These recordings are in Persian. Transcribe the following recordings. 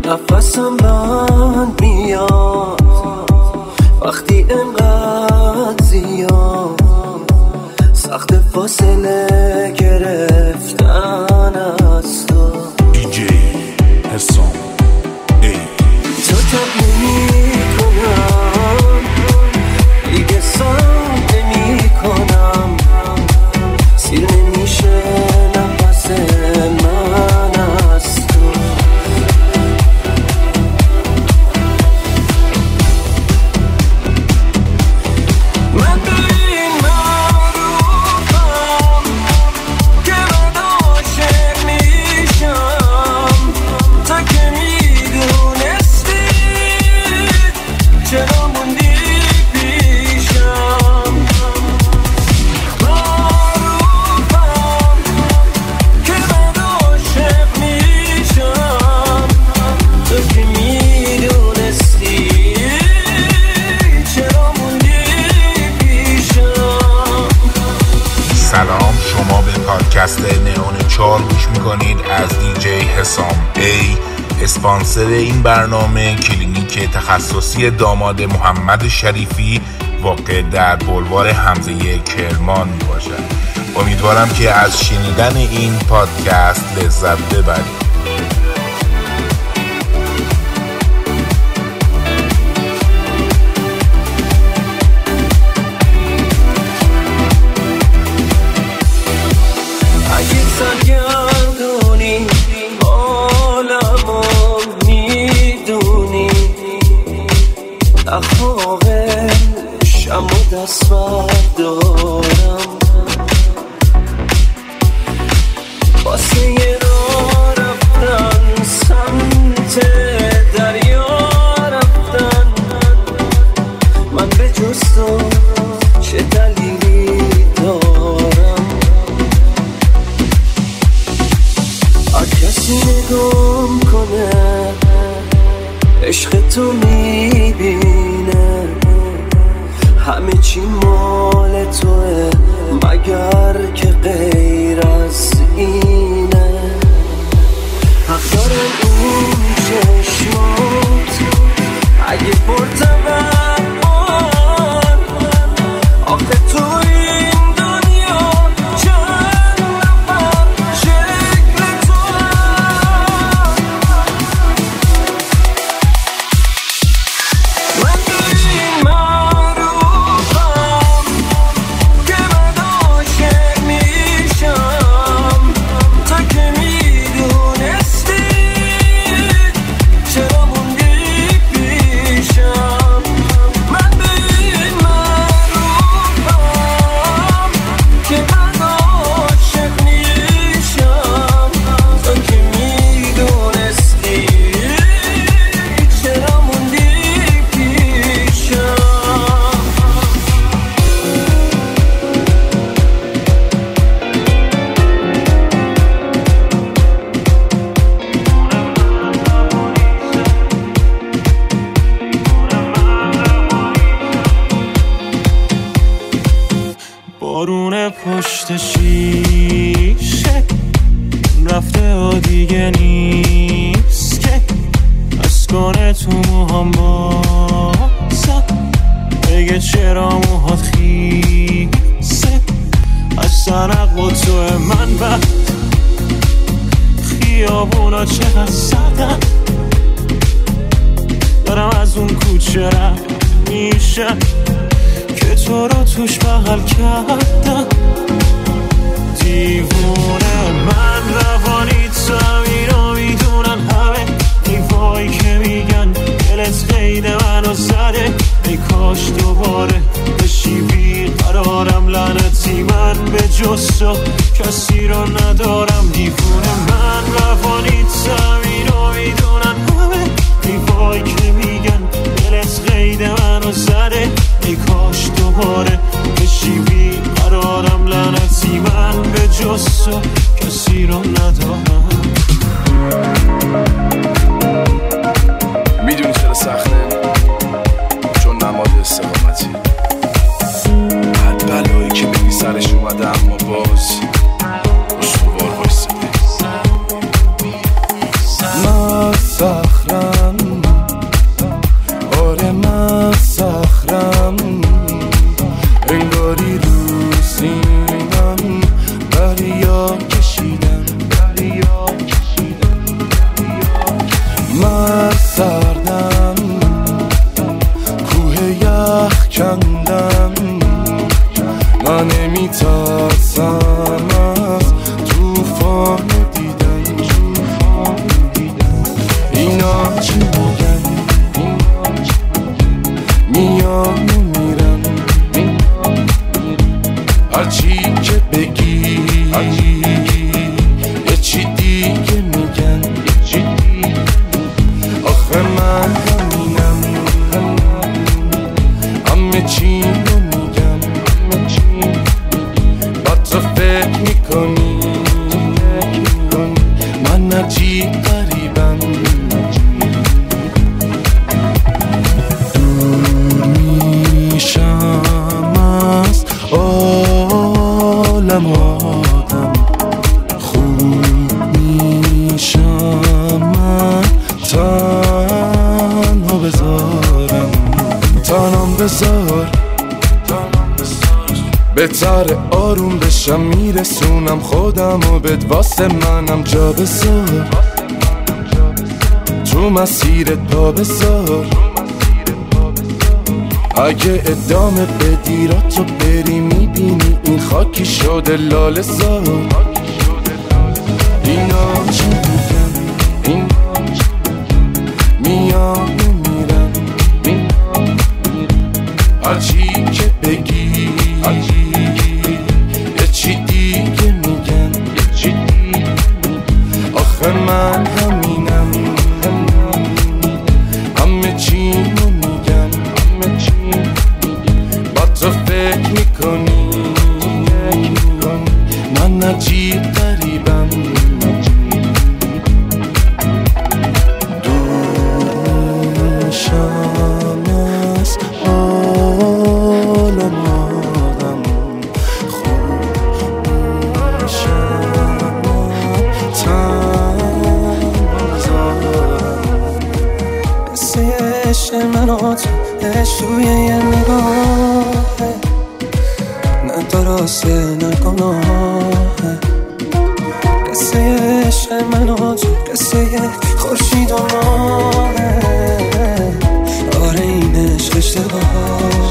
نفسم بند میاد وقتی انقدر زیاد سخت فاصله گرفتن از تو. دیجی حسام ای تو تب نمی کنم دیگه سام نمی کنم سیر نمیشه نفس من از تو. من به این معروفم که من عاشق میشم تا که میدونستی چرا موندی پیشم. معروفم که من عاشق میشم تا که میدونستی چرا موندی پیشم. سلام، شما به پادکست نئون 4 گوش میکنید از دیجی حسام ای. اسپانسر این برنامه کلینیک تخصصی داماد محمد شریفی واقع در بلوار حمزه کرمان می باشد. امیدوارم که از شنیدن این پادکست لذت ببرید. اگه سرگردونی عالمو میدونی نخواهشم و دست بردارم واسه یه راه رفتن سمت دریا رفتن. من به جز تو چه دلیلی دارم؟ هر کسی نگام کنه عشق تو میبینه همه چی مال توه مگر که غیر از اینه. حق دارن اون چشمات اگه پرتبن آخه تو این دنیا چند نفر شکل تو. من به این معروفم که من عاشق میشم تا که میدونستی چرا موندی پیشم. من به این معروفم که من عاشق میشم تا که میدونستی چرا موندی پیشم. بارون پشت شیشه رفته و دیگه نیست که از کنه تو موهام بازم بگه چرا موهات خیسه از سرق و تو من بعد خیابونا چقدر سردن دارم از اون کوچه رد میشم که تو رو توش بغل کردم. دیوونه من روانی تو اینو میدونن همه دیوایی که میگن دلت قید منو زده. ای کاش دوباره بشی بیقرارم لعنتی من به جز تو کسی رو ندارم. دیوونه من روانی تو اینو میدونن همه دیوایی که میگن دلت قید منو زده. ای کاش دوباره بشی بیقرارم لعنتی من به جز تو کسی رو ندارم. میدونی چرا سخته؟ چون نماد استقامتی هر بلایی که بگی سرش اومده اما باز استوار وایساده. من صخرم عجیب غریبم دور میشم از عالم آدم خوب میشم من تنها بذارم تنام بذار بهتر آروم بشم میرسونم خودم و بد واسه منم جا بذار تو مسیرت پا بذار اگه ادامه بدی را تو بری میبینی این خاکی شده لاله زار اینا چی میگن اینا میان میرن هرچی که بگی یه چی دیگه میگن آخه من همینم همه چی رو میگن با تو فکر میکنی من عجیب غریبم دور میشم از عالم آدم خوب میشم تنها بذارم قصه عشق من و تو عشق توی یه نگاهه نه درسته نه گناهه قصه عشق من و تو قصه خورشید و ماهه آره این عشق اشتباهه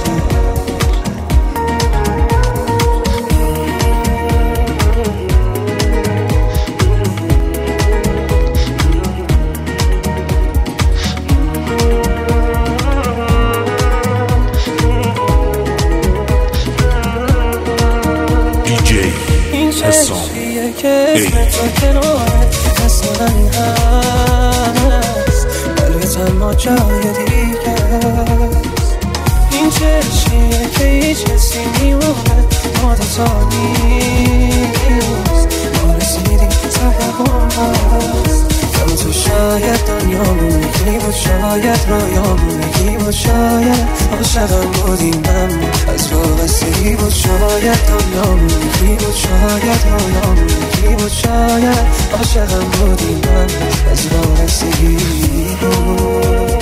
این چشمیه که اسم تو کناره اسم من هست قلبت اما جای دیگه است این چشمیه که هیچ کسی میمونه ما دوتا نیست ما رسیدیم ته هم هست کم تو شاید دنیامون یکی بود شاید رویامون یکی بود شاید عاشقم بودیم من از وابستگی بود شاید دنیامون یکی بود شاید رویامون یکی بود شاید عاشقم بودیم من از وابستگی بود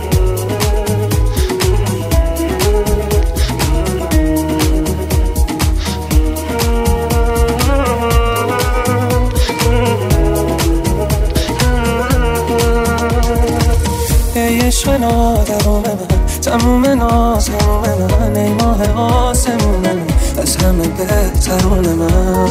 عشق نادرام من تموم ناز هموم من ای ماه آسمون من از همه بهترون من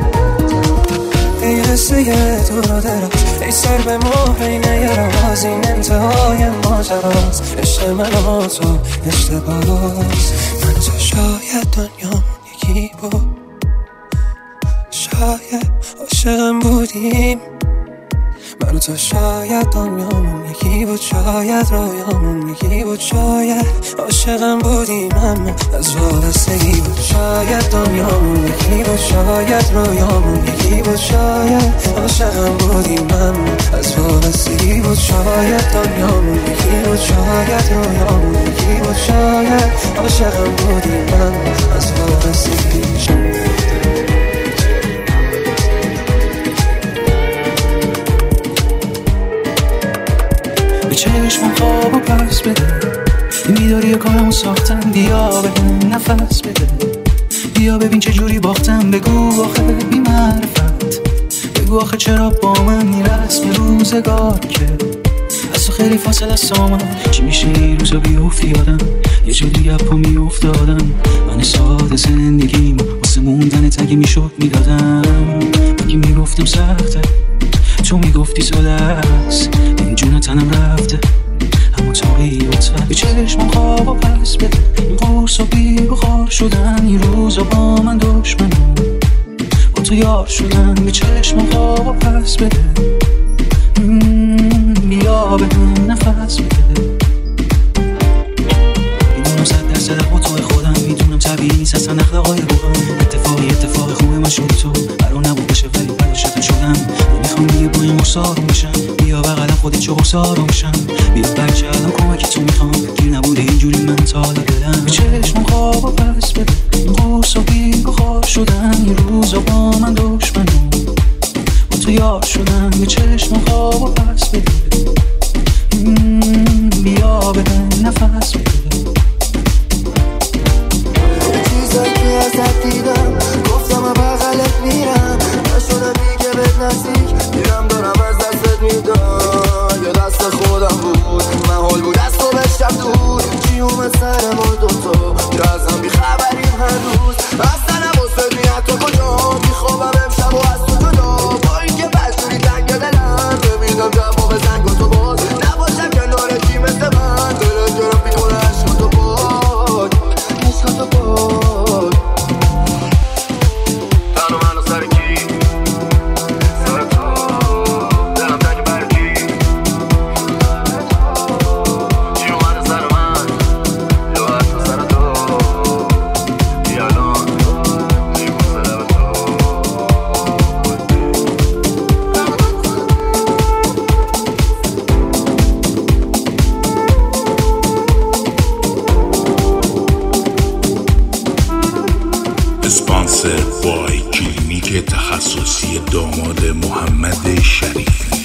ای حسه تو رو دراز ای سر به مهرینه راز این انتهای ماجراست عشق من و تو اشتباهست من تو شاید دنیامون یکی بود شاید عاشقم بودیم من و تو شاید دنیامون یکی بود شاید رویامون یکی بود شاید عاشقم بودیم اما از وابستگی بود شاید دنیامون یکی بود شاید رویامون یکی بود شاید عاشقم بودیم اما از وابستگی بود شاید دنیامون یکی بود شاید رویامون یکی بود شاید عاشقم بودیم اما از وابستگی به چشمم خواب و پس بده این بیداری کارمو ساختم بیا بهم نفس بده بیا ببین چه جوری باختم بگو آخه بی معرفت بگو آخه چرا با من میرسم روزگار که از تو خیلی فاصله سامن چی میشه این روزا بیفتی یادم یه جا دیگه پا میافتادم من ساده زندگیم واسه موندن تگه میشد میدادم بگی میگفتم سخته تو میگفتی ساده است این جون تنم رفته اما تو بیوتفت به چشم خواب و پس بده این قرص و بی بخار شدن این روزا با من دشمنم با تو یار شدن به چشم خواب و پس بده بیا به هم نفس بده میدونم 100% با تو خودم میدونم طبیعی نیست اصلا اخلاقای روحم اتفاق خوبه من شدی تو قرار نبود بشه ولی برداشتم شدم نمیخوام دیگه با این غصار میشم، بیا بغلم خودت چه غصار میشم، بیا بچه الان کمکی تو میخوام، گیر نبوده اینجوری من تا حالا دلم، به چشم خواب و پس بده این قوس و بیر بخار شدن، این روزا با من دشمنم با تو یار شدن، به چشم خواب و پس بده بیا بده نفس بده. چیزایی که ازت دیدم گفتم بغلت میرم، نشدم دیگه بهت نزدیک میرم، دارم از دستت میدم، یا دست خودم بود محال بود از تو بشم دور، چی اومد سر ما دوتا که از هم بیخبریم هر روز، اصلا نباست میاد تو کجا میخوابم امشب و از تو جدا، با این که بستوری تنگ دلم نمیدم جواب زنگ و تو باز نباشم کنارتی مثل من، دلت گرم بیمونه عشق تو باز عشق تو باز تنو منو سر کی سر تو دلم تنگ بر کی چی اومده سر من یا حتی سر تو بیالان میبوسه لب تو. اسپانسر بای کلینیک تخصصی داماد محمد شریفی.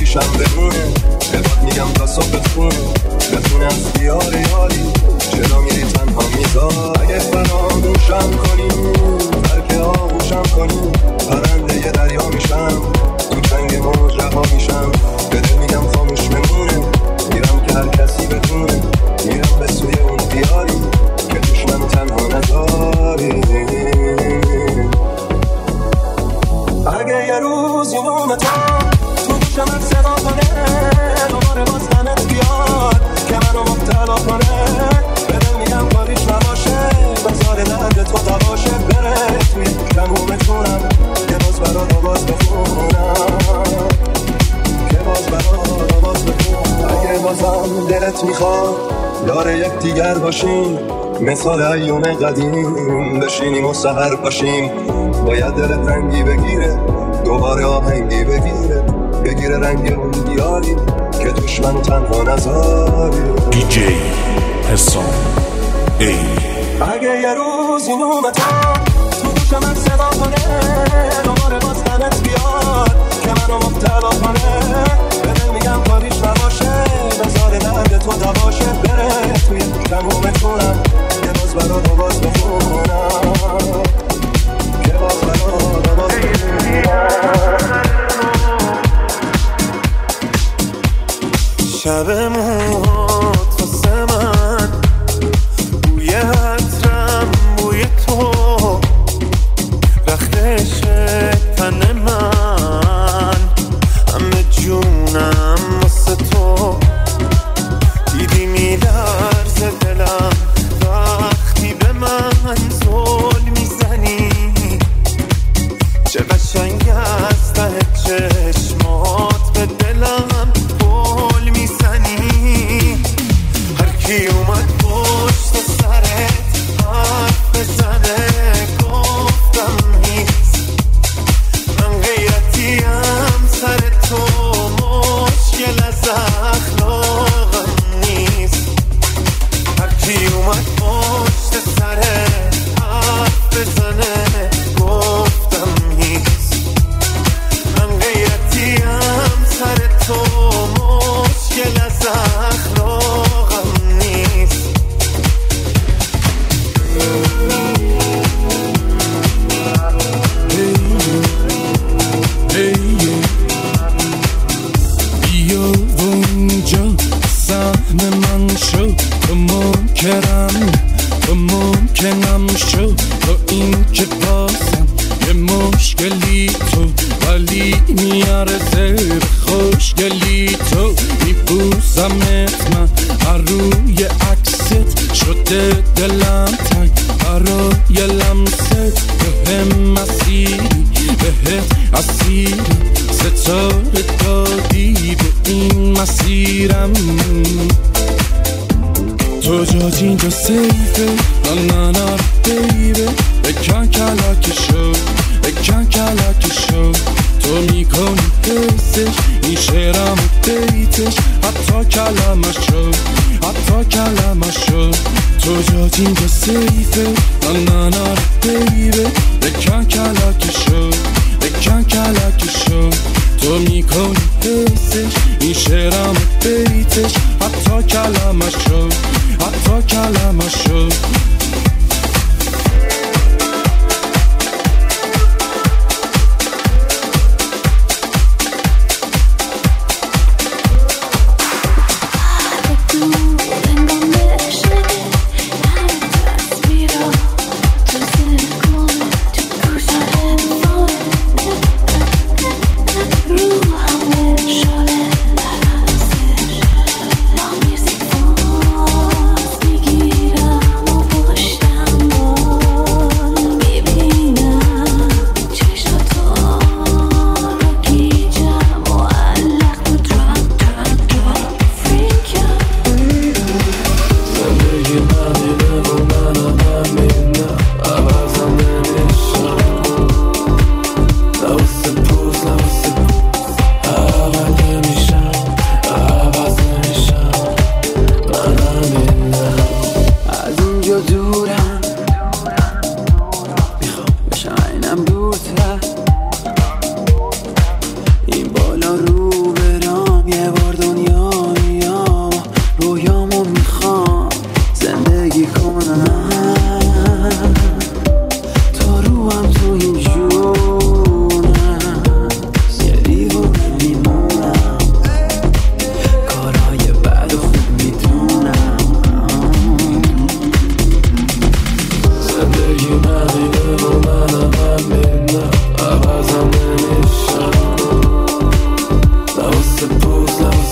پیشم بمونه، بهت میگم تا صبح خونه بتونه از دیار یاری، چرا میری تنها میذار؟ اگه فراموشم کنی ترک آغوشم کنی، پرنده یه دریا میشم، تو جنگ موج رها میشم، به دل میگم خاموش بمونه، میرم که هر کسی بتونه، میرم به سوی اون دیاری که توش منو تنها نذاری. اگه یه روز این اومتم تو گوشم صدا کنه، دوباره باز غمت بیاد که منو مبتلا کنه، به دل میگم کاریش نباشه، بذار درد تو دواشه، بره توی تمومتونم که باز برات آواز بخونم، که باز برات آواز بخونم. اگه بازم دلت میخواد یار یک دیگر باشیم، مثال ایام قدیم بشینیم و سحر پاشیم، باید دلت رنگی بگیره دوباره آهنگی بگیره رنگ اون دیاری که توش منو تنها نذاری. دیجی حسام ای. اگه یه روز این اومتم تو گوشم صدا کنه، دوباره باز غمت بیاد که منو مبتلا کنه، به دل میگم کاریش نباشه، بذار درد تو دواشه، بره توی تمومتونم که باز برات آواز بخونم، که باز برات آواز بخونم. شب موهات واسه من بوی عطرم بوی تو، رختش تن من همه جونم واسه تو، دیدی میلرزه دلم وقتی به من زل میزنی، چه قشنگ از ته چشمات به دلم گل میزنی، هر کی اومد پشت سرت حرف بزنه گفتم نیست، من غیرتیم سر تو مشکل از اخلاقم نیست، هر کی اومد پشت سرت حرف بزنه گفتم نیست، من غیرتیم سر تو مشکل از اخلاقم نیست. بیا اونجا سهم من شو، تو ممکنم شو، با این که بازم یه مشکلی تو، ولی میارزه خوشگلی تو، میبوسمت من هر روی عکست، شده دلم تنگ برای لمست، بهم مسیری بهت اسیرم، ستاره دادی به این مسیرم، تو جات اینجا سیفه، نه بیبه، بکن کلک شو، تو میکنی حسش این شعرم بیتش، حتی کلمه شو، تو جات اینجا سیفه، نه بیبه، بکن کلک شو، تو میکنی حسش این شعرم بیتش، حتی کلمه شو. میگیرم و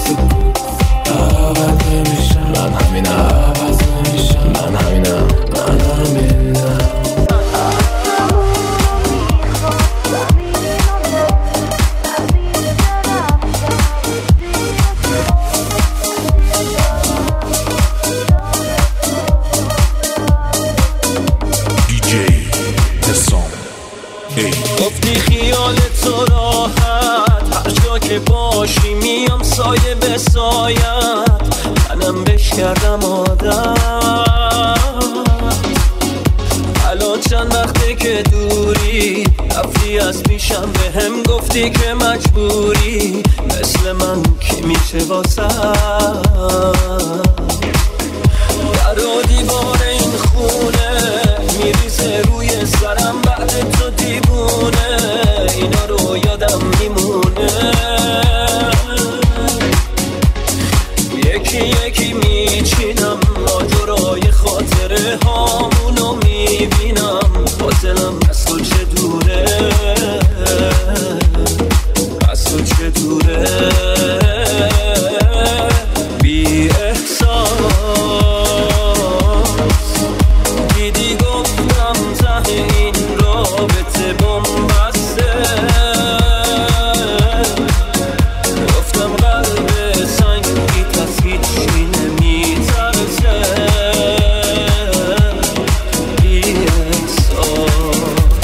عوض نمیشم، من همینم، عوض نمیشم، من همینم، من همینم. گفتی خیال تو راحت، هر جا که باشی میام سایه به سایت، منم بش کردم عادت. الان چند وقته که دوری، رفتی از پیشم به هم گفتی که مجبوری، مثل من که میشه واسه در و دیوار این خونه میریزه روی سرم، بعد تو دیوونه اینا رو یادم میمونه. یکی یکی میچینم ماجرای خاطره هامونو میبینم، باطلم از تو چه دوره، از تو چه دوره. بی احساس دیدی گفتم ته این رابطه بنبسته، گفتم قلب سنگی از هیچی نمیترسه. بی احساس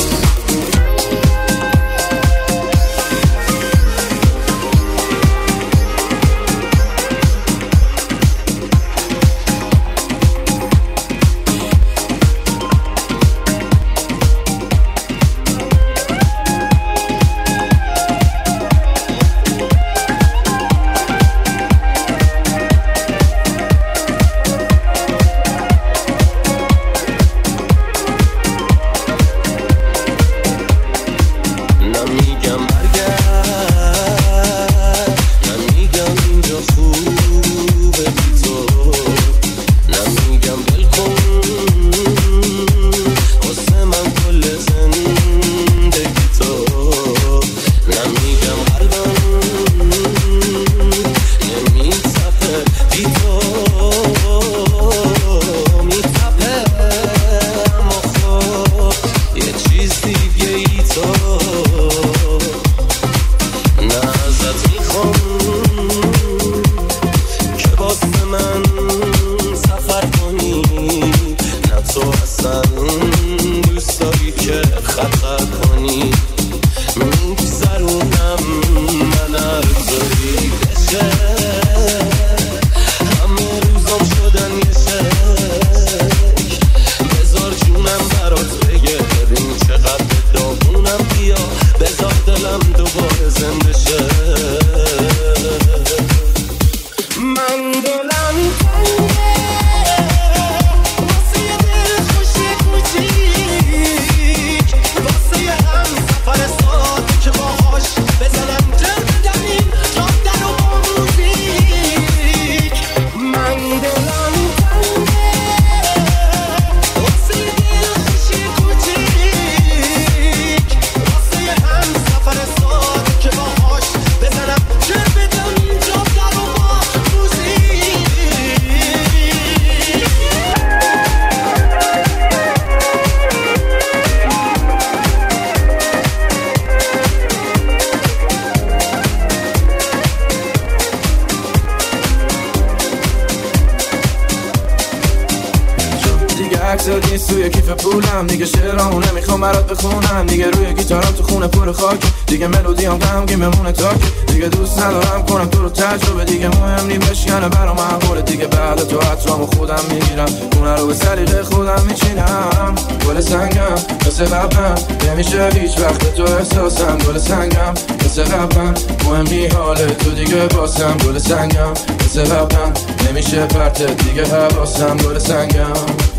عکسات نیست توی کیف پولم، دیگه شعرامو نمیخوام برات بخونم، دیگه روی گیتارم تو خونه پر خاک، دیگه ملودیام غمگین بمونه تاک، دیگه دوست ندارم کنم تو رو تجربه، دیگه مهم نی بشکنه برام معقوله، دیگه بعد تو عطرامو خودم میگیرم، خونه رو به سلیقه خودم میچینم. گل سنگم مثل قبلم نمیشه هیچ وقت تو احساسم، گل سنگم مثل قبلم مهم نی حال تو دیگه باسم، گل سنگم مثل قبلم نمیشه پرت دیگه حواسم، گل سنگم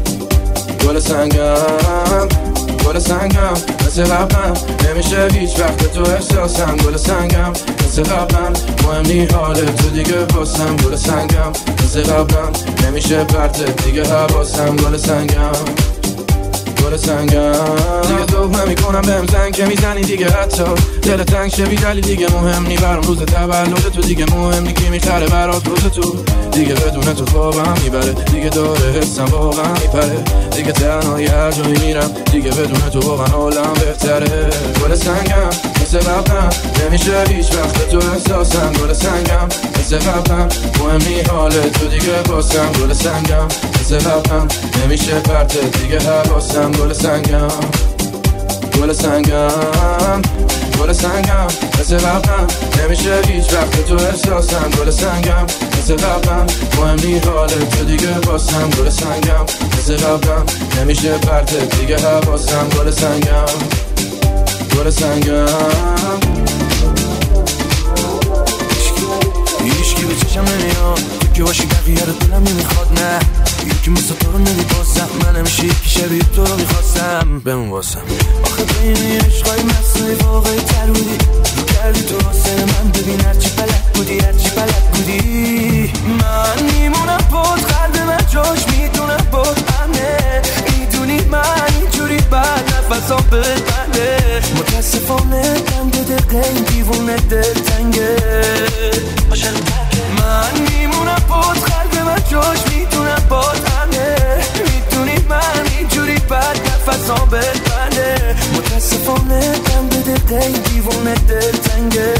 گل سنگم گل سنگم مثل قبلم نمیشه هیچ وقت تو احساسم، گل سنگم مثل قبلم مهم نی حال تو دیگه باسم، گل سنگم مثل قبلم نمیشه پرت دیگه حواسم، گل سنگم گل سنگم دیگه توب نمیکنم بهم زنگ که میزنی دیگه حتی دل تنگ شه بیدلی دیگه مهم نی برام روز تولد تو دیگه مهم نی کی میخره برات روز تو دیگه بدون تو خوابم میبره دیگه داره حسم واقعا میپره دیگه تنهایی هر جایی میرم دیگه بدون تو واقعا حالم بهتره گل سنگم مثل قبلم نمیشه هیچ وقت تو احساسم گل سنگم مثل قبلم مهم نی حالت تو دیگه باسم گل سنگم مثل قبلم نمیشه پرت دیگه حواسم گل سنگم گل سنگم گل سنگم مثل قبلم نمیشه هیچ وقت تو احساسم گل سنگم مثل قبلم مهم نی حالت تو دیگه باسم گل سنگم مثل قبلم نمیشه پرت دیگه حواسم گل سنگم گل سنگم هیچکی به چشم نمیاد که باشی بقیه رو دلم نمیخواد نه یکی مثل تو رو نمیبازم من همیشه یکی شبیه تو رو میخواستم بمون واسم آخه بین عشقای مصنوعی واقعی تر بودی رو کردی تو واسه من ببین هرچی بلد بودی هرچی بلد بودی من میمونم بود قلب من جاش میدونم بود همه میدونی من اینجوری بعد نفسام بده متاسفانه دم دل قیم دیوونه دل تنگه من میمونم بود قلب من جاش میدونم بود همه میدونی من اینجوری بعد نفسام بده متاسفانه دم دل قیم دیوونه دل تنگه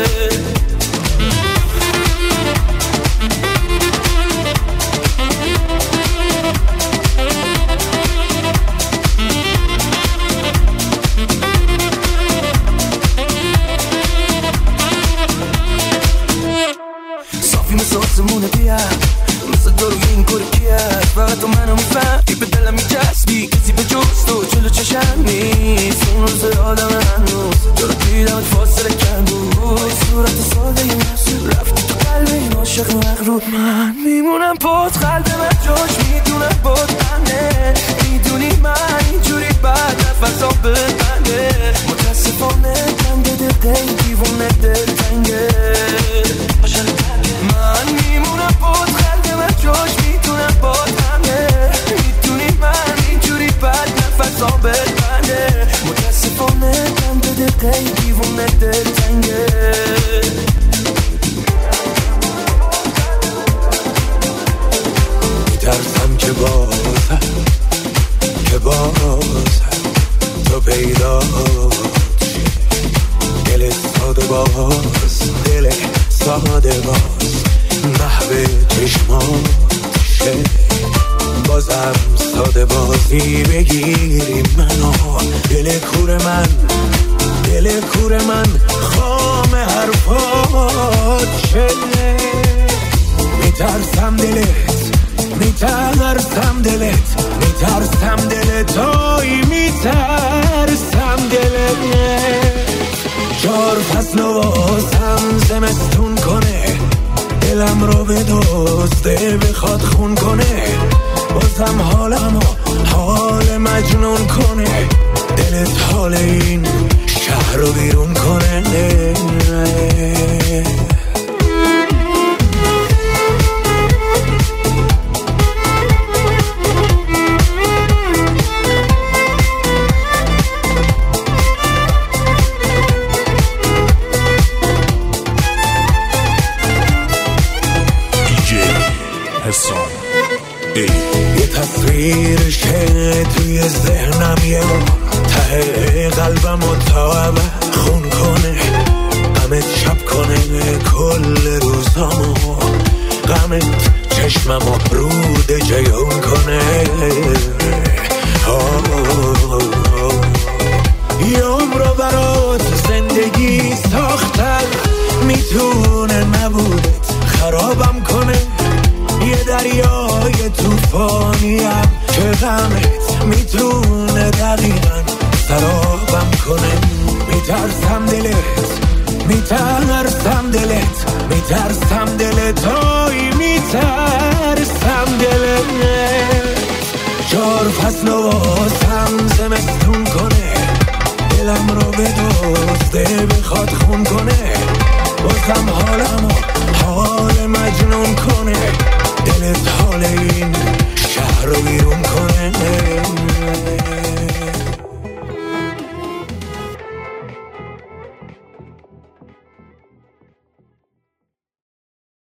آسمونه بیاد مثل تو روی این گره کیاد فقط تو منو میفهمی به دلم میچسبی کسی به جز تو جلو چشم نیست اون روز آدم هنوز تو رو دیدمت فاصله کن بود صورت ساده یه نفس رفتی تو قلب این عاشق مغرور من میمونم بود قلب من جاش میدونم بود همه میدونی من اینجوری بعد نفسام ببنده متاسفانه دم دل دیوونه دل تنگه من میمونم بود قلب من جاش میتونم بود همه میتونی من اینجوری بعد نفسام ببنده متاسفانه دم دل دیوونه دل تنگه میترسم که باز تو پیدا دل ساده باز دل ساده باز محو چشماشه بازم ساده بازی بگیری منو دل کور من خام حرفات شه میترسم دلت توی میترسم دلت 4 فصل واسم زمستون کنه دلم رو به دزده بخواد خون کنه بازم حالمو حال مجنون کنه دلت حال این شهر رو بیرون کنه یه تصویرشه توی ذهنم یه ته قلبمو تا خون کنه غمت شب کنه کل روزامو غمت چشممو رود جیون کنه یه عمرو برات زندگی ساختن میتونه نبودت خرابم کنه یه دریای توفانیم که غمت میتونه دقیقاً سرابم کنه میترسم دلت توی میترسم دلت 4 فصل واسم زمستون کنه دلم رو به دزده بخواد خون کنه بازم حالمو